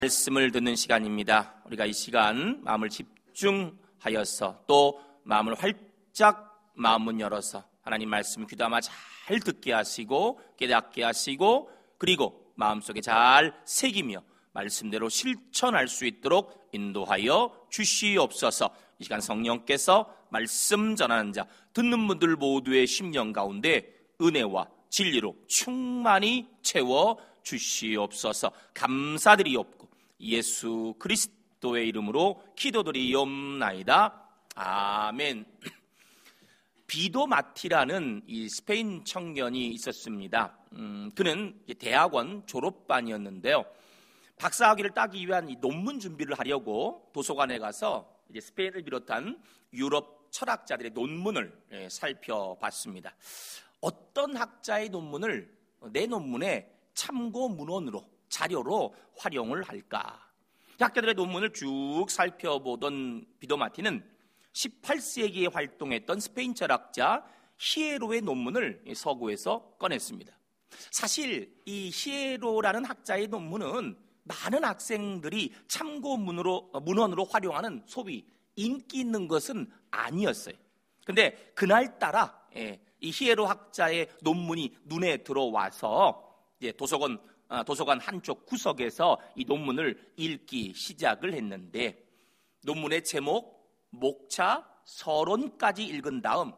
말씀을 듣는 시간입니다. 우리가 이 시간 마음을 집중하여서 또 마음을 활짝 마음문 열어서 하나님 말씀을 귀담아 잘 듣게 하시고 깨닫게 하시고 그리고 마음속에 잘 새기며 말씀대로 실천할 수 있도록 인도하여 주시옵소서. 이 시간 성령께서 말씀 전하는 자 듣는 분들 모두의 심령 가운데 은혜와 진리로 충만히 채워 주시옵소서. 감사드리옵고 예수 그리스도의 이름으로 기도드리옵나이다. 아멘. 비도 마티라는 이 스페인 청년이 있었습니다. 그는 대학원 졸업반이었는데요. 박사학위를 따기 위한 이 논문 준비를 하려고 도서관에 가서 이제 스페인을 비롯한 유럽 철학자들의 논문을 살펴봤습니다. 어떤 학자의 논문을 내 논문에 참고 문헌으로 자료로 활용을 할까? 학자들의 논문을 쭉 살펴보던 비도 마티는 18세기에 활동했던 스페인 철학자 히에로의 논문을 서구에서 꺼냈습니다. 사실 이 히에로라는 학자의 논문은 많은 학생들이 참고 문헌으로 활용하는 소위 인기 있는 것은 아니었어요. 근데 그날따라 이 히에로 학자의 논문이 눈에 들어와서 도서관 한쪽 구석에서 이 논문을 읽기 시작을 했는데 논문의 제목, 목차, 서론까지 읽은 다음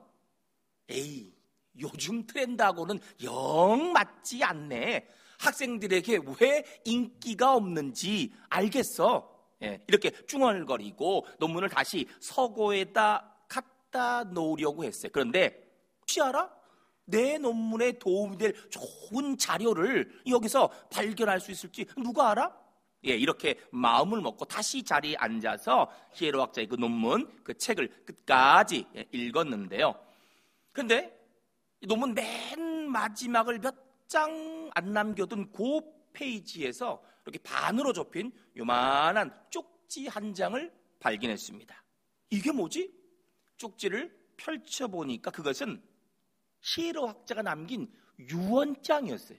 요즘 트렌드하고는 영 맞지 않네. 학생들에게 왜 인기가 없는지 알겠어. 이렇게 중얼거리고 논문을 다시 서고에다 갖다 놓으려고 했어요. 그런데 혹시 알아? 내 논문에 도움이 될 좋은 자료를 여기서 발견할 수 있을지 누가 알아? 이렇게 마음을 먹고 다시 자리에 앉아서 히에로 학자의 그 논문, 그 책을 끝까지 읽었는데요. 그런데 논문 맨 마지막을 몇 장 안 남겨둔 그 페이지에서 이렇게 반으로 접힌 요만한 쪽지 한 장을 발견했습니다. 이게 뭐지? 쪽지를 펼쳐보니까 그것은 히에로 학자가 남긴 유언장이었어요.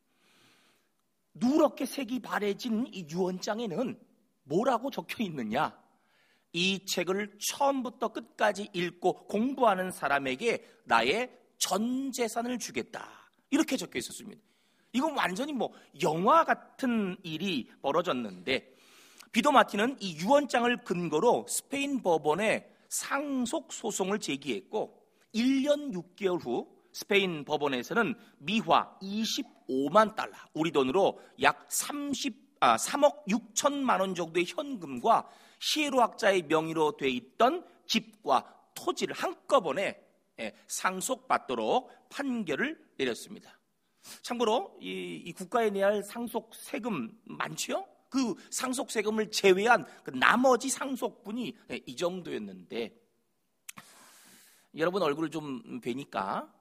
누렇게 색이 바래진 이 유언장에는 뭐라고 적혀 있느냐? 이 책을 처음부터 끝까지 읽고 공부하는 사람에게 나의 전 재산을 주겠다. 이렇게 적혀 있었습니다. 이건 완전히 영화 같은 일이 벌어졌는데 비도 마티는 이 유언장을 근거로 스페인 법원에 상속 소송을 제기했고 1년 6개월 후 스페인 법원에서는 미화 25만 달러, 우리 돈으로 약 3억 6천만 원 정도의 현금과 히에로 학자의 명의로 돼 있던 집과 토지를 한꺼번에 상속받도록 판결을 내렸습니다. 참고로 이 국가에 내야 할 상속 세금 많죠? 그 상속 세금을 제외한 그 나머지 상속분이 이 정도였는데 여러분 얼굴을 좀 뵈니까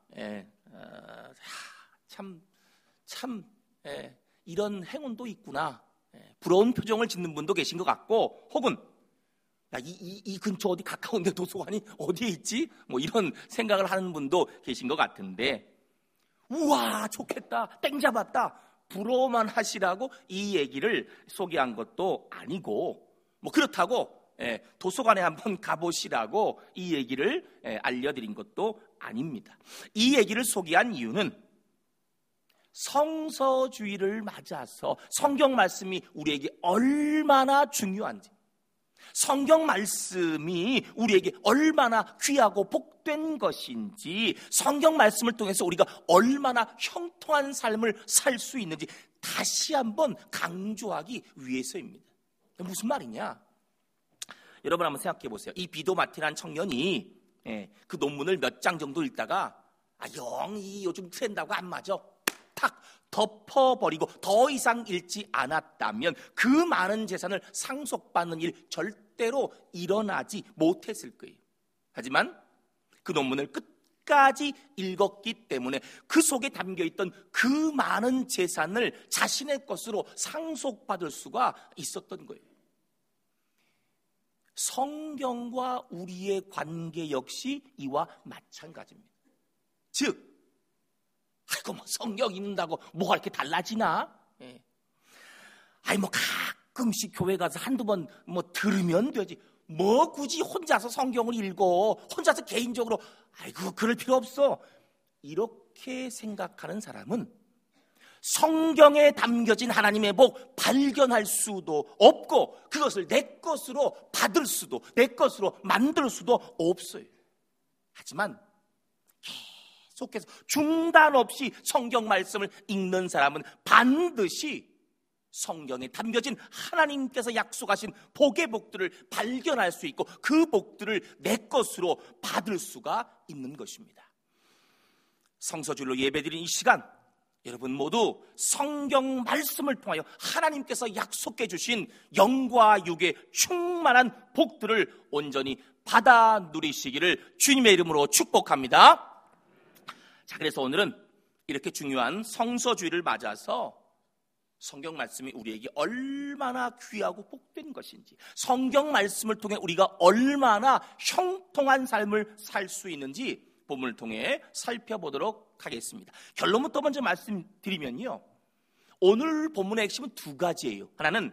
이런 행운도 있구나. 부러운 표정을 짓는 분도 계신 것 같고 혹은 이 근처 어디 가까운데 도서관이 어디에 있지? 이런 생각을 하는 분도 계신 것 같은데 우와 좋겠다 땡 잡았다 부러워만 하시라고 이 얘기를 소개한 것도 아니고 그렇다고 도서관에 한번 가보시라고 이 얘기를 알려드린 것도 아닙니다. 이 얘기를 소개한 이유는 성서주의를 맞아서 성경 말씀이 우리에게 얼마나 중요한지 성경 말씀이 우리에게 얼마나 귀하고 복된 것인지 성경 말씀을 통해서 우리가 얼마나 형통한 삶을 살 수 있는지 다시 한번 강조하기 위해서입니다. 무슨 말이냐? 여러분 한번 생각해 보세요. 이 비도 마티라는 청년이 그 논문을 몇 장 정도 읽다가 영이 요즘 트렌드하고 안 맞아. 탁 덮어버리고 더 이상 읽지 않았다면 그 많은 재산을 상속받는 일 절대로 일어나지 못했을 거예요. 하지만 그 논문을 끝까지 읽었기 때문에 그 속에 담겨있던 그 많은 재산을 자신의 것으로 상속받을 수가 있었던 거예요. 성경과 우리의 관계 역시 이와 마찬가지입니다. 즉 성경 읽는다고 뭐가 이렇게 달라지나? 가끔씩 교회 가서 한두 번 뭐 들으면 되지. 뭐 굳이 혼자서 성경을 읽어. 혼자서 개인적으로 아이고 그럴 필요 없어. 이렇게 생각하는 사람은 성경에 담겨진 하나님의 복 발견할 수도 없고 그것을 내 것으로 받을 수도 내 것으로 만들 수도 없어요. 하지만 계속해서 중단 없이 성경 말씀을 읽는 사람은 반드시 성경에 담겨진 하나님께서 약속하신 복의 복들을 발견할 수 있고 그 복들을 내 것으로 받을 수가 있는 것입니다. 성서주일로 예배드린 이 시간 여러분 모두 성경 말씀을 통하여 하나님께서 약속해 주신 영과 육의 충만한 복들을 온전히 받아 누리시기를 주님의 이름으로 축복합니다. 자, 그래서 오늘은 이렇게 중요한 성서주일을 맞아서 성경 말씀이 우리에게 얼마나 귀하고 복된 것인지, 성경 말씀을 통해 우리가 얼마나 형통한 삶을 살 수 있는지 본문을 통해 살펴보도록 하겠습니다. 결론부터 먼저 말씀드리면요, 오늘 본문의 핵심은 두 가지예요. 하나는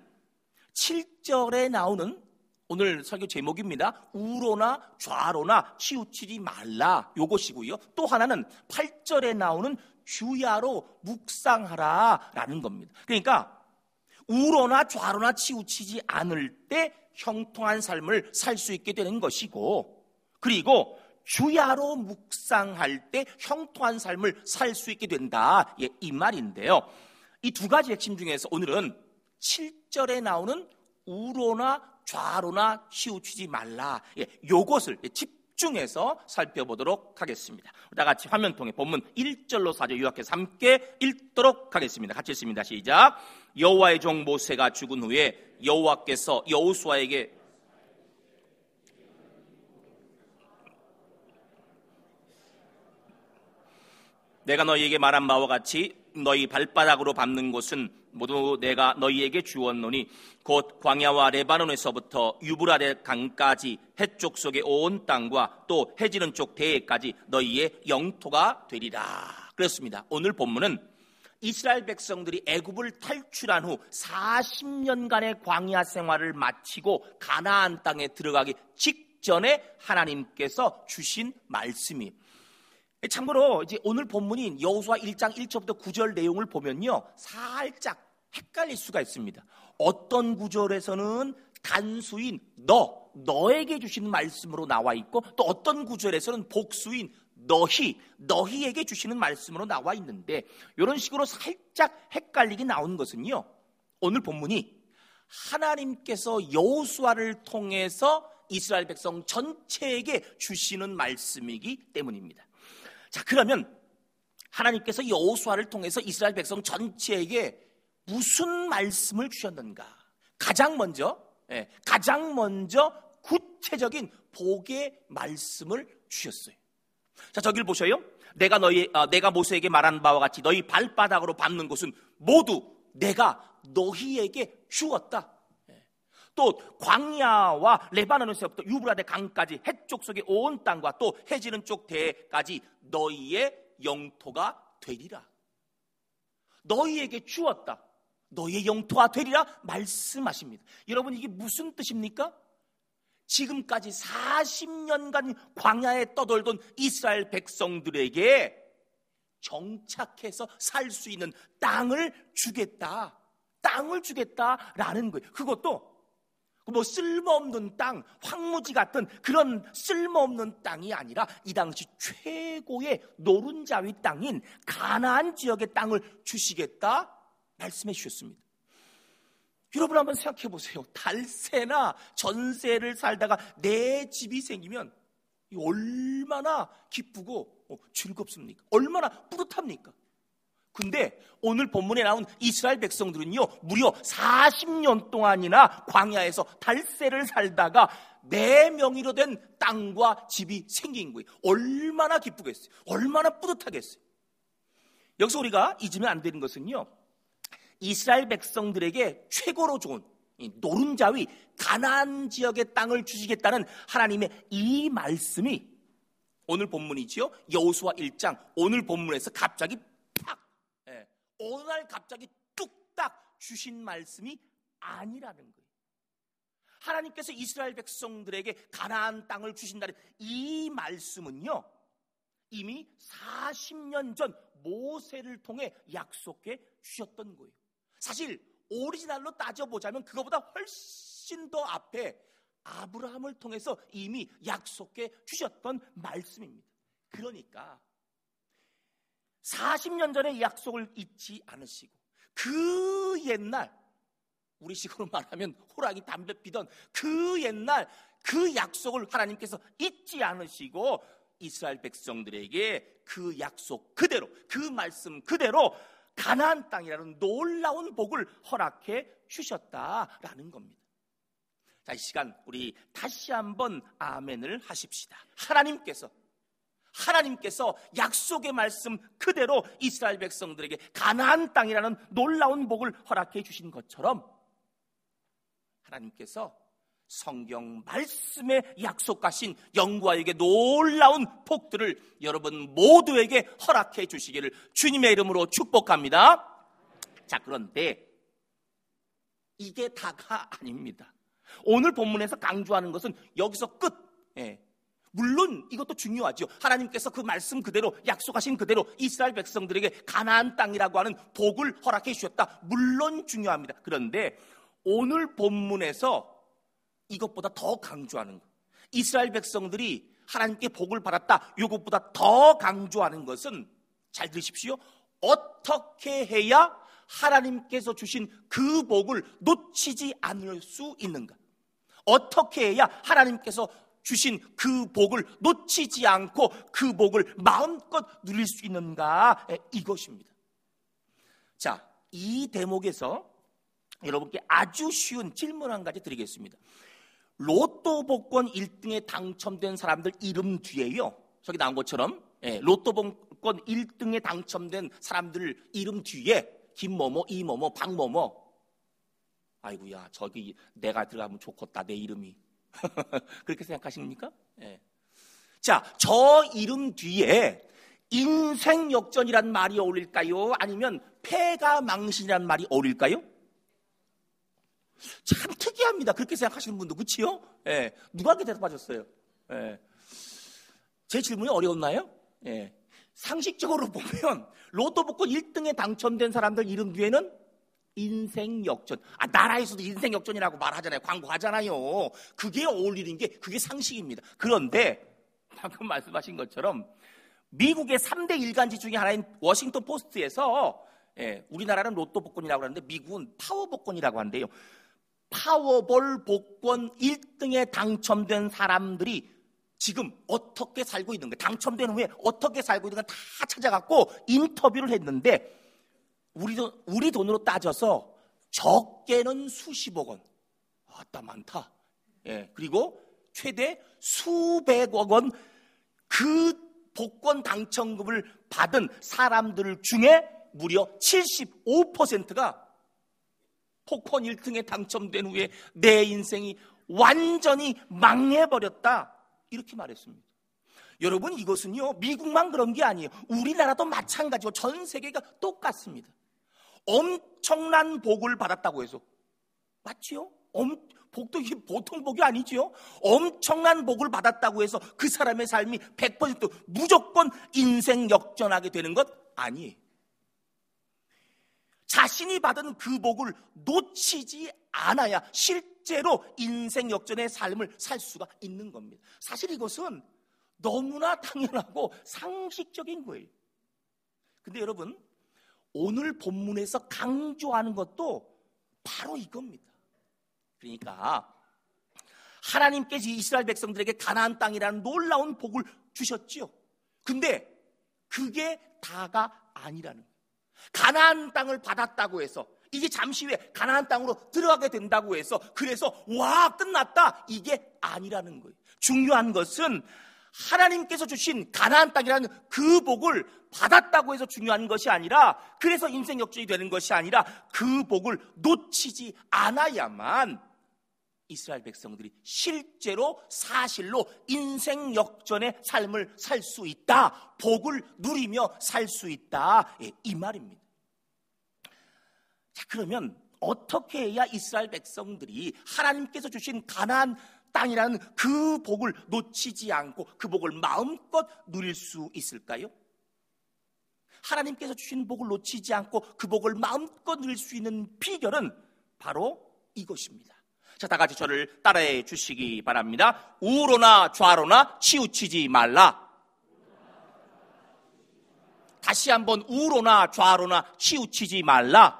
7절에 나오는 오늘 설교 제목입니다. 우로나 좌로나 치우치지 말라, 요것이고요. 또 하나는 8절에 나오는 주야로 묵상하라 라는 겁니다. 그러니까 우로나 좌로나 치우치지 않을 때 형통한 삶을 살 수 있게 되는 것이고, 그리고 주야로 묵상할 때 형통한 삶을 살 수 있게 된다, 이 말인데요. 이 두 가지 핵심 중에서 오늘은 7절에 나오는 우로나 좌로나 치우치지 말라, 요것을 집중해서 살펴보도록 하겠습니다. 다 같이 화면 통해 본문 1절로 4절 요약해서 함께 읽도록 하겠습니다. 같이 읽습니다. 시작. 여호와의 종 모세가 죽은 후에 여호와께서 여호수아에게 내가 너희에게 말한 바와 같이 너희 발바닥으로 밟는 곳은 모두 내가 너희에게 주었노니 곧 광야와 레바논에서부터 유브라데 강까지 해쪽 속의 온 땅과 또 해지는 쪽 대해까지 너희의 영토가 되리라. 그렇습니다. 오늘 본문은 이스라엘 백성들이 애굽을 탈출한 후 40년간의 광야 생활을 마치고 가나안 땅에 들어가기 직전에 하나님께서 주신 말씀이에요. 참고로 이제 오늘 본문인 여호수아 1장 1절부터 9절 내용을 보면요, 살짝 헷갈릴 수가 있습니다. 어떤 구절에서는 단수인 너에게 주시는 말씀으로 나와 있고, 또 어떤 구절에서는 복수인 너희에게 주시는 말씀으로 나와 있는데, 이런 식으로 살짝 헷갈리게 나온 것은요, 오늘 본문이 하나님께서 여호수아를 통해서 이스라엘 백성 전체에게 주시는 말씀이기 때문입니다. 자, 그러면 하나님께서 여호수아를 통해서 이스라엘 백성 전체에게 무슨 말씀을 주셨는가? 가장 먼저 구체적인 복의 말씀을 주셨어요. 자, 저기를 보셔요. 내가 모세에게 말한 바와 같이 너희 발바닥으로 밟는 곳은 모두 내가 너희에게 주었다. 또 광야와 레바논에서부터 유브라데 강까지 해쪽 속의 온 땅과 또 해지는 쪽 대까지 너희의 영토가 되리라. 너희에게 주었다. 너희의 영토가 되리라 말씀하십니다. 여러분, 이게 무슨 뜻입니까? 지금까지 40년간 광야에 떠돌던 이스라엘 백성들에게 정착해서 살 수 있는 땅을 주겠다라는 거예요. 그것도 뭐 쓸모없는 땅, 황무지 같은 그런 쓸모없는 땅이 아니라 이 당시 최고의 노른자위 땅인 가나안 지역의 땅을 주시겠다 말씀해 주셨습니다. 여러분 한번 생각해 보세요. 달세나 전세를 살다가 내 집이 생기면 얼마나 기쁘고 즐겁습니까? 얼마나 뿌듯합니까? 근데 오늘 본문에 나온 이스라엘 백성들은요, 무려 40년 동안이나 광야에서 달세를 살다가 내 명의로 된 땅과 집이 생긴 거예요. 얼마나 기쁘겠어요? 얼마나 뿌듯하겠어요? 여기서 우리가 잊으면 안 되는 것은요, 이스라엘 백성들에게 최고로 좋은 노른자위 가나안 지역의 땅을 주시겠다는 하나님의 이 말씀이 오늘 본문이지요, 여호수아 1장 오늘 본문에서 갑자기 어느 날 갑자기 뚝딱 주신 말씀이 아니라는 거예요. 하나님께서 이스라엘 백성들에게 가나안 땅을 주신다는 이 말씀은요, 이미 40년 전 모세를 통해 약속해 주셨던 거예요. 사실 오리지널로 따져보자면 그거보다 훨씬 더 앞에 아브라함을 통해서 이미 약속해 주셨던 말씀입니다. 그러니까 40년 전의 약속을 잊지 않으시고 그 옛날, 우리식으로 말하면 호랑이 담배 피던 그 옛날 그 약속을 하나님께서 잊지 않으시고 이스라엘 백성들에게 그 약속 그대로, 그 말씀 그대로 가나안 땅이라는 놀라운 복을 허락해 주셨다라는 겁니다. 자, 이 시간 우리 다시 한번 아멘을 하십시다. 하나님께서 약속의 말씀 그대로 이스라엘 백성들에게 가나안 땅이라는 놀라운 복을 허락해 주신 것처럼 하나님께서 성경 말씀에 약속하신 영광에게 놀라운 복들을 여러분 모두에게 허락해 주시기를 주님의 이름으로 축복합니다. 자, 그런데 이게 다가 아닙니다. 오늘 본문에서 강조하는 것은 여기서 끝. 물론 이것도 중요하죠. 하나님께서 그 말씀 그대로 약속하신 그대로 이스라엘 백성들에게 가나안 땅이라고 하는 복을 허락해 주셨다. 물론 중요합니다. 그런데 오늘 본문에서 이것보다 더 강조하는 것, 이스라엘 백성들이 하나님께 복을 받았다, 이것보다 더 강조하는 것은, 잘 들으십시오, 어떻게 해야 하나님께서 주신 그 복을 놓치지 않을 수 있는가? 어떻게 해야 하나님께서 주신 그 복을 놓치지 않고 그 복을 마음껏 누릴 수 있는가? 이것입니다. 자, 이 대목에서 여러분께 아주 쉬운 질문 한 가지 드리겠습니다. 로또 복권 1등에 당첨된 사람들 이름 뒤에요, 저기 나온 것처럼 로또 복권 1등에 당첨된 사람들 이름 뒤에 김某某, 이某某, 박某某, 아이고야 저기 내가 들어가면 좋겠다 내 이름이 그렇게 생각하십니까? 자, 저 이름 뒤에 인생 역전이란 말이 어울릴까요? 아니면 패가 망신이란 말이 어울릴까요? 참 특이합니다. 그렇게 생각하시는 분도, 그치요? 누가 그렇게 대답하셨어요? 제 질문이 어려웠나요? 상식적으로 보면 로또 복권 1등에 당첨된 사람들 이름 뒤에는 인생 역전, 나라에서도 인생 역전이라고 말하잖아요. 광고하잖아요. 그게 어울리는 게 그게 상식입니다. 그런데 방금 말씀하신 것처럼 미국의 3대 일간지 중에 하나인 워싱턴 포스트에서 우리나라는 로또 복권이라고 하는데 미국은 파워 복권이라고 한대요. 파워볼 복권 1등에 당첨된 사람들이 지금 어떻게 살고 있는가, 당첨된 후에 어떻게 살고 있는가 다 찾아갖고 인터뷰를 했는데 우리 돈으로 따져서 적게는 수십억 원, 아따 많다. 그리고 최대 수백억 원 그 복권 당첨금을 받은 사람들 중에 무려 75%가 복권 1등에 당첨된 후에 내 인생이 완전히 망해버렸다, 이렇게 말했습니다. 여러분, 이것은요 미국만 그런 게 아니에요. 우리나라도 마찬가지고 전 세계가 똑같습니다. 엄청난 복을 받았다고 해서, 맞지요? 복도 이게 보통 복이 아니지요. 엄청난 복을 받았다고 해서 그 사람의 삶이 100% 무조건 인생 역전하게 되는 것 아니에요. 자신이 받은 그 복을 놓치지 않아야 실제로 인생 역전의 삶을 살 수가 있는 겁니다. 사실 이것은 너무나 당연하고 상식적인 거예요. 근데 여러분, 오늘 본문에서 강조하는 것도 바로 이겁니다. 그러니까 하나님께서 이스라엘 백성들에게 가나안 땅이라는 놀라운 복을 주셨지요. 근데 그게 다가 아니라는 거예요. 가나안 땅을 받았다고 해서 이제 잠시 후에 가나안 땅으로 들어가게 된다고 해서 그래서 와 끝났다, 이게 아니라는 거예요. 중요한 것은 하나님께서 주신 가나안 땅이라는 그 복을 받았다고 해서 중요한 것이 아니라, 그래서 인생 역전이 되는 것이 아니라 그 복을 놓치지 않아야만 이스라엘 백성들이 실제로 사실로 인생 역전의 삶을 살 수 있다, 복을 누리며 살 수 있다, 이 말입니다. 자, 그러면 어떻게 해야 이스라엘 백성들이 하나님께서 주신 가나안 땅이라는 그 복을 놓치지 않고 그 복을 마음껏 누릴 수 있을까요? 하나님께서 주신 복을 놓치지 않고 그 복을 마음껏 누릴 수 있는 비결은 바로 이것입니다. 자, 다 같이 저를 따라해 주시기 바랍니다. 우로나 좌로나 치우치지 말라. 다시 한번 우로나 좌로나 치우치지 말라.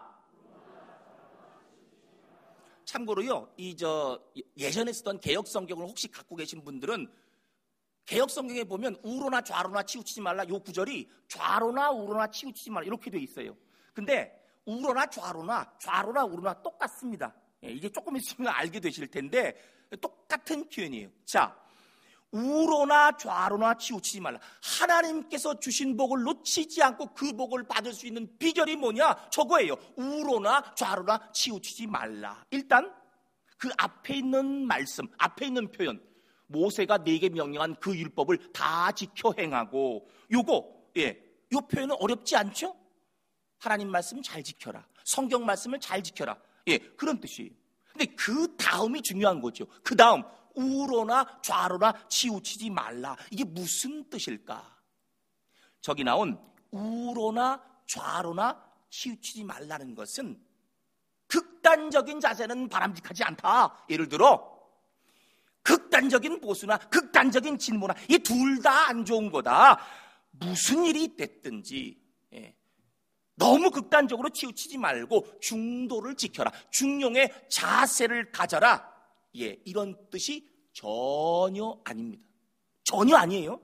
참고로요, 예전에 쓰던 개역 성경을 혹시 갖고 계신 분들은 개역 성경에 보면 우로나 좌로나 치우치지 말라, 요 구절이 좌로나 우로나 치우치지 말라 이렇게 돼 있어요. 근데 우로나 좌로나 우로나 똑같습니다. 이제 조금 있으면 알게 되실 텐데 똑같은 표현이에요. 자, 우로나 좌로나 치우치지 말라. 하나님께서 주신 복을 놓치지 않고 그 복을 받을 수 있는 비결이 뭐냐? 저거예요. 우로나 좌로나 치우치지 말라. 일단 그 앞에 있는 말씀, 앞에 있는 표현, 모세가 네게 명령한 그 율법을 다 지켜 행하고, 요 표현은 어렵지 않죠? 하나님 말씀 잘 지켜라. 성경 말씀을 잘 지켜라. 그런 뜻이에요. 근데 그 다음이 중요한 거죠. 그 다음 우로나 좌로나 치우치지 말라. 이게 무슨 뜻일까? 저기 나온 우로나 좌로나 치우치지 말라는 것은 극단적인 자세는 바람직하지 않다. 예를 들어 극단적인 보수나 극단적인 진모나 이 둘 다 안 좋은 거다. 무슨 일이 됐든지 너무 극단적으로 치우치지 말고 중도를 지켜라. 중용의 자세를 가져라. 이런 뜻이 전혀 아닙니다. 전혀 아니에요.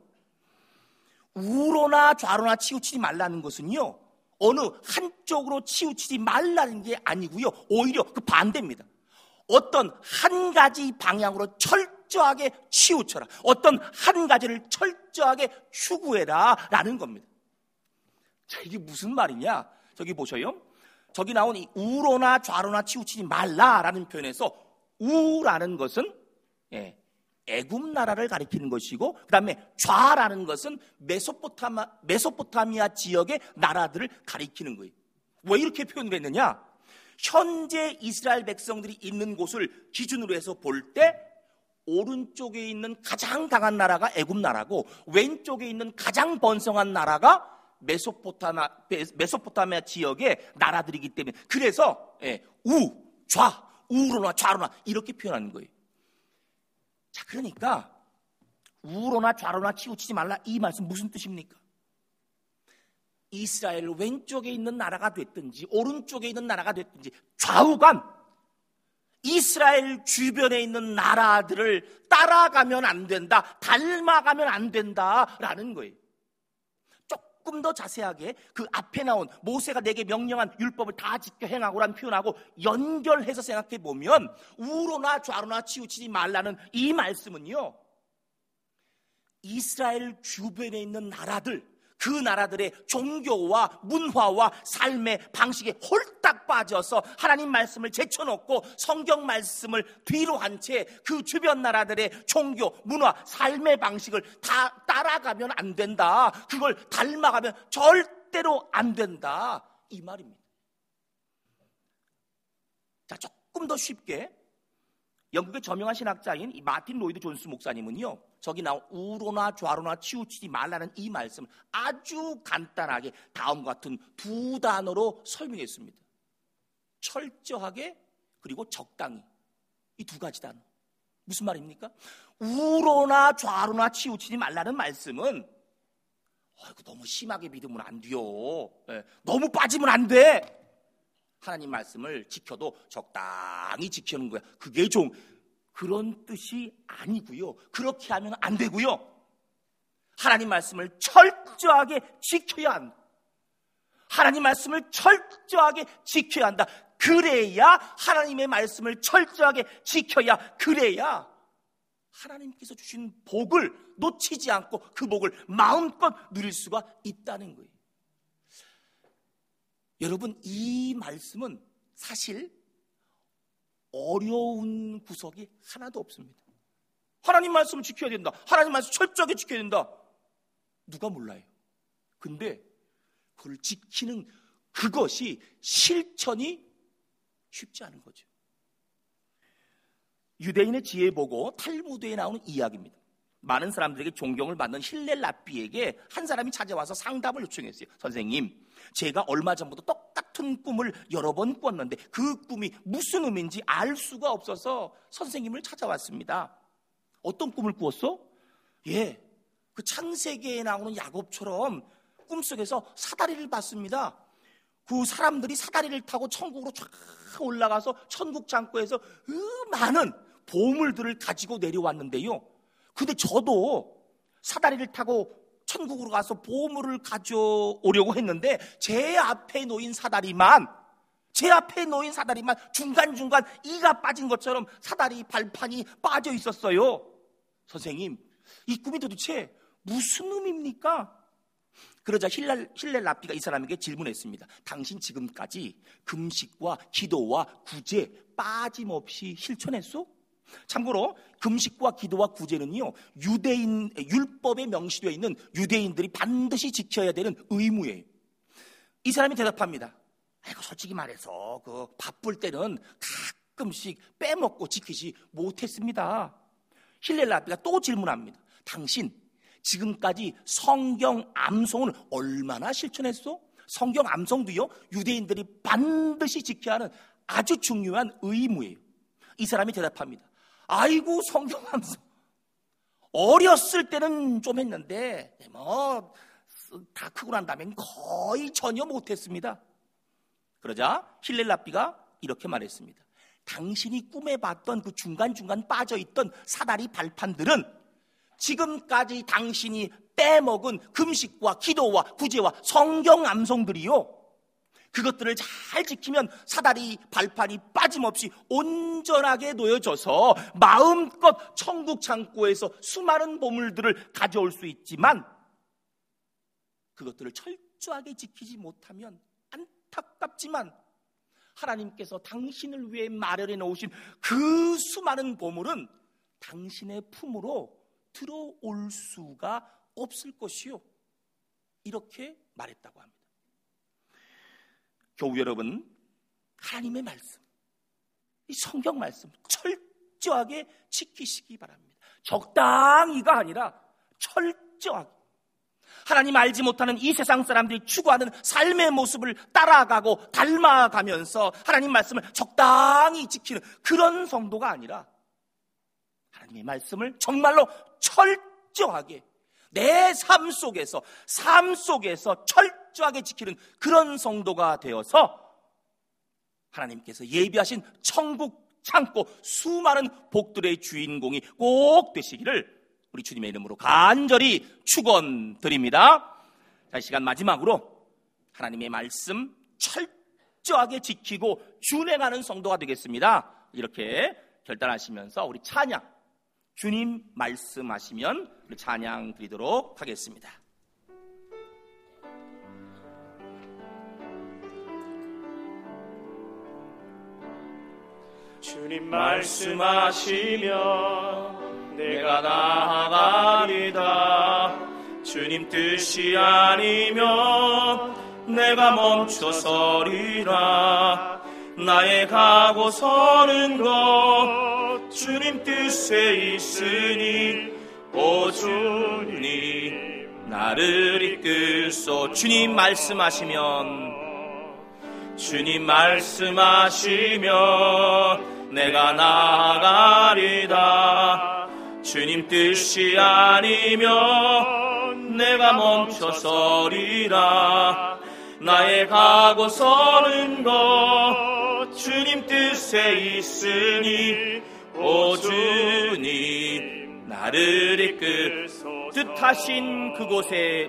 우로나 좌로나 치우치지 말라는 것은요, 어느 한쪽으로 치우치지 말라는 게 아니고요, 오히려 그 반대입니다. 어떤 한 가지 방향으로 철저하게 치우쳐라. 어떤 한 가지를 철저하게 추구해라 라는 겁니다. 자, 이게 무슨 말이냐? 저기 보셔요. 저기 나온 이 우로나 좌로나 치우치지 말라라는 표현에서 우라는 것은 애굽 나라를 가리키는 것이고, 그 다음에 좌라는 것은 메소포타미아 지역의 나라들을 가리키는 거예요. 왜 이렇게 표현을 했느냐? 현재 이스라엘 백성들이 있는 곳을 기준으로 해서 볼 때 오른쪽에 있는 가장 강한 나라가 애굽 나라고, 왼쪽에 있는 가장 번성한 나라가 메소포타미아 지역의 나라들이기 때문에, 그래서 우로나 좌로나 이렇게 표현하는 거예요. 자, 그러니까 우로나 좌로나 치우치지 말라, 이 말씀 무슨 뜻입니까? 이스라엘 왼쪽에 있는 나라가 됐든지 오른쪽에 있는 나라가 됐든지 좌우간 이스라엘 주변에 있는 나라들을 따라가면 안 된다, 닮아가면 안 된다라는 거예요. 조금 더 자세하게 그 앞에 나온 모세가 내게 명령한 율법을 다 지켜 행하고라는 표현하고 연결해서 생각해 보면 우로나 좌로나 치우치지 말라는 이 말씀은요, 이스라엘 주변에 있는 나라들, 그 나라들의 종교와 문화와 삶의 방식에 홀딱 빠져서 하나님 말씀을 제쳐놓고 성경 말씀을 뒤로 한 채 그 주변 나라들의 종교, 문화, 삶의 방식을 다 따라가면 안 된다. 그걸 닮아가면 절대로 안 된다. 이 말입니다. 자, 조금 더 쉽게 영국의 저명한 신학자인 이 마틴 로이드 존스 목사님은요, 저기 나온 우로나 좌로나 치우치지 말라는 이 말씀을 아주 간단하게 다음과 같은 두 단어로 설명했습니다. 철저하게 그리고 적당히. 이 두 가지 단어. 무슨 말입니까? 우로나 좌로나 치우치지 말라는 말씀은 너무 심하게 믿으면 안 돼요. 너무 빠지면 안 돼. 하나님 말씀을 지켜도 적당히 지키는 거야. 그게 좀 그런 뜻이 아니고요. 그렇게 하면 안 되고요. 하나님 말씀을 철저하게 지켜야 한다. 하나님 말씀을 철저하게 지켜야 한다. 그래야 하나님의 말씀을 철저하게 지켜야, 그래야 하나님께서 주신 복을 놓치지 않고 그 복을 마음껏 누릴 수가 있다는 거예요. 여러분, 이 말씀은 사실 어려운 구석이 하나도 없습니다. 하나님 말씀을 지켜야 된다, 하나님 말씀 철저하게 지켜야 된다, 누가 몰라요. 근데 그걸 지키는 그것이 실천이 쉽지 않은 거죠. 유대인의 지혜 보고 탈무드에 나오는 이야기입니다. 많은 사람들에게 존경을 받는 힐렐 랍비에게 한 사람이 찾아와서 상담을 요청했어요. 선생님, 제가 얼마 전부터 똑같은 꿈을 여러 번 꿨는데 그 꿈이 무슨 의미인지 알 수가 없어서 선생님을 찾아왔습니다. 어떤 꿈을 꾸었어? 그 창세기에 나오는 야곱처럼 꿈속에서 사다리를 봤습니다. 그 사람들이 사다리를 타고 천국으로 쫙 올라가서 천국 창고에서 많은 보물들을 가지고 내려왔는데요. 근데 저도 사다리를 타고 천국으로 가서 보물을 가져오려고 했는데 제 앞에 놓인 사다리만 중간중간 이가 빠진 것처럼 사다리 발판이 빠져 있었어요. 선생님, 이 꿈이 도대체 무슨 의미입니까? 그러자 힐렐 랍비가 이 사람에게 질문했습니다. 당신 지금까지 금식과 기도와 구제 빠짐없이 실천했소? 참고로 금식과 기도와 구제는요, 유대인 율법에 명시되어 있는 유대인들이 반드시 지켜야 되는 의무예요. 이 사람이 대답합니다. 솔직히 말해서 그 바쁠 때는 가끔씩 빼먹고 지키지 못했습니다. 힐렐 랍비가 또 질문합니다. 당신 지금까지 성경 암송을 얼마나 실천했소? 성경 암송도요, 유대인들이 반드시 지켜야 하는 아주 중요한 의무예요. 이 사람이 대답합니다. 아이고, 성경 암송 어렸을 때는 좀 했는데 다 크고 난 다음엔 거의 전혀 못했습니다. 그러자 힐렐 랍비가 이렇게 말했습니다. 당신이 꿈에 봤던 그 중간중간 빠져있던 사다리 발판들은 지금까지 당신이 빼먹은 금식과 기도와 구제와 성경 암송들이요, 그것들을 잘 지키면 사다리 발판이 빠짐없이 온전하게 놓여져서 마음껏 천국 창고에서 수많은 보물들을 가져올 수 있지만 그것들을 철저하게 지키지 못하면 안타깝지만 하나님께서 당신을 위해 마련해 놓으신 그 수많은 보물은 당신의 품으로 들어올 수가 없을 것이요, 이렇게 말했다고 합니다. 교우 여러분, 하나님의 말씀, 이 성경 말씀 철저하게 지키시기 바랍니다. 적당히가 아니라 철저하게. 하나님 알지 못하는 이 세상 사람들이 추구하는 삶의 모습을 따라가고 닮아가면서 하나님 말씀을 적당히 지키는 그런 성도가 아니라 하나님의 말씀을 정말로 철저하게 내 삶 속에서 철저하게 지키는 그런 성도가 되어서 하나님께서 예비하신 천국 창고 수많은 복들의 주인공이 꼭 되시기를 우리 주님의 이름으로 간절히 축원드립니다. 자, 이 시간 마지막으로 하나님의 말씀 철저하게 지키고 준행하는 성도가 되겠습니다. 이렇게 결단하시면서 우리 찬양, 주님 말씀하시면 우리 찬양 드리도록 하겠습니다. 주님 말씀하시면 내가 나아가리다. 주님 뜻이 아니면 내가 멈춰서리라. 나의 가고 서는 것 주님 뜻에 있으니 오 주님 나를 이끌소. 주님 말씀하시면 내가 나아가리다. 주님 뜻이 아니면 내가 멈춰서리라. 나의 가고 서는 것 주님 뜻에 있으니 오 주님 나를 이끌소. 뜻하신 그곳에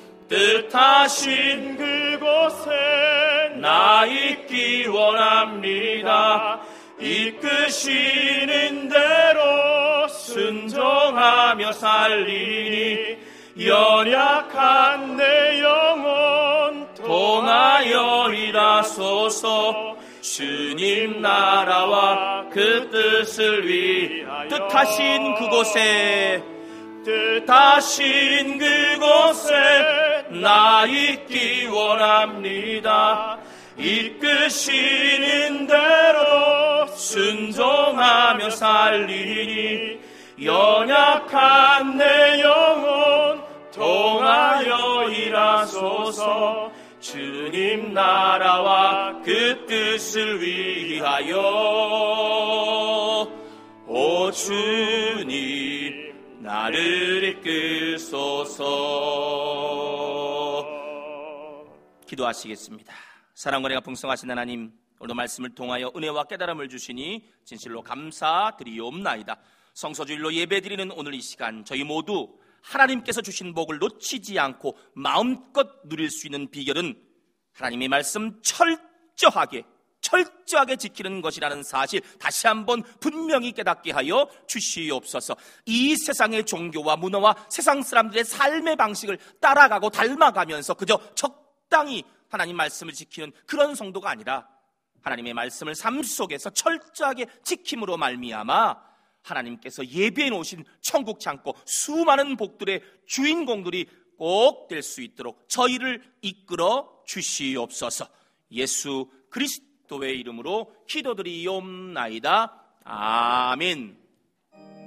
나 있기 원합니다. 이끄시는 대로 순종하며 살리니 연약한 내 영혼 통하여 일하소서. 주님 나라와 그 뜻을 위하여 뜻하신 그곳에 나 있기 원합니다. 이끄시는 대로 순종하며 살리니 연약한 내 영혼 통하여 일하소서. 주님 나라와 그 뜻을 위하여 오 주님 나를 이끄소서. 기도하시겠습니다. 사랑과 은혜가 풍성하신 하나님, 오늘도 말씀을 통하여 은혜와 깨달음을 주시니 진실로 감사드리옵나이다. 성서주일로 예배드리는 오늘 이 시간, 저희 모두 하나님께서 주신 복을 놓치지 않고 마음껏 누릴 수 있는 비결은 하나님의 말씀 철저하게 지키는 것이라는 사실 다시 한번 분명히 깨닫게 하여 주시옵소서. 이 세상의 종교와 문화와 세상 사람들의 삶의 방식을 따라가고 닮아가면서 그저 적당히 하나님 말씀을 지키는 그런 성도가 아니라 하나님의 말씀을 삶 속에서 철저하게 지킴으로 말미암아 하나님께서 예비해 놓으신 천국 창고 수많은 복들의 주인공들이 꼭 될 수 있도록 저희를 이끌어 주시옵소서. 예수 그리스도의 이름으로 기도드리옵나이다. 아멘.